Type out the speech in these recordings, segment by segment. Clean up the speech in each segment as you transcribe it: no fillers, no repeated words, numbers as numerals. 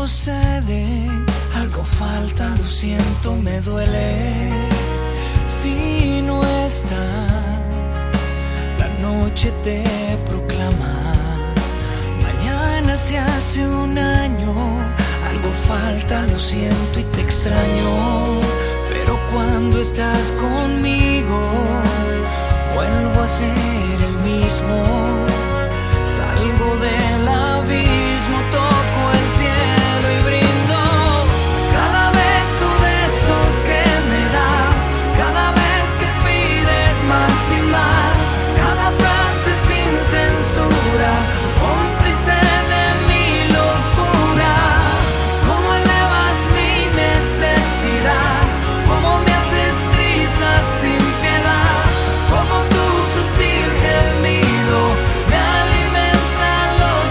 procede, algo falta, lo siento, me duele. Si no estás, la noche te proclama. Mañana se hace un año, algo falta, lo siento y te extraño. Pero cuando estás conmigo, vuelvo a ser el mismo. Salgo del abismo, toco el cielo y brindo. Cada beso de esos que me das, cada vez que pides más y más, cada frase sin censura, cómplice de mi locura. Cómo elevas mi necesidad, cómo me haces trizas sin piedad, cómo tu sutil gemido me alimenta los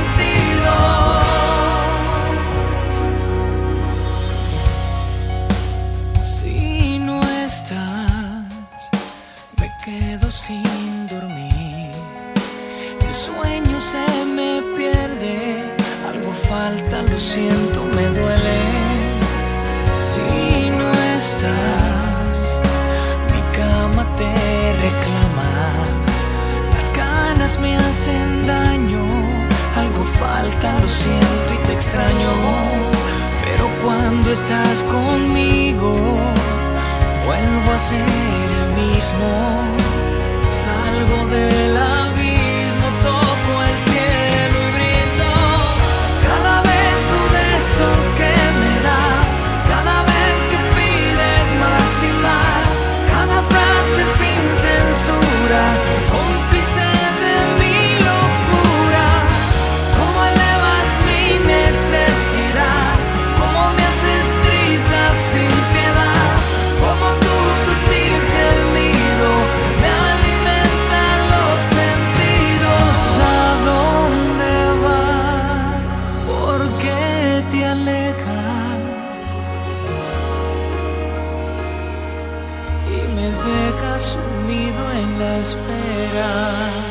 sentidos. Si no estás, me quedo sin dormir. El sueño se me pierde, algo falta, lo siento, me duele. Si no estás, mi cama te reclama. Las ganas me hacen daño, algo falta, lo siento y te extraño. Pero cuando estás conmigo, vuelvo a ser el mismo. Salgo del abismo, toco el cielo y brindo. Cada beso de esos que me das, cada vez que pides más y más, cada frase sin censura, cómplice de mi locura. Cómo elevas mi necesidad, cómo me haces trizas sin piedad, cómo tu sutil gemido me alimenta los sentidos. ¿A dónde vas? ¿Por qué te alejas? Y me dejas sumido en la espera.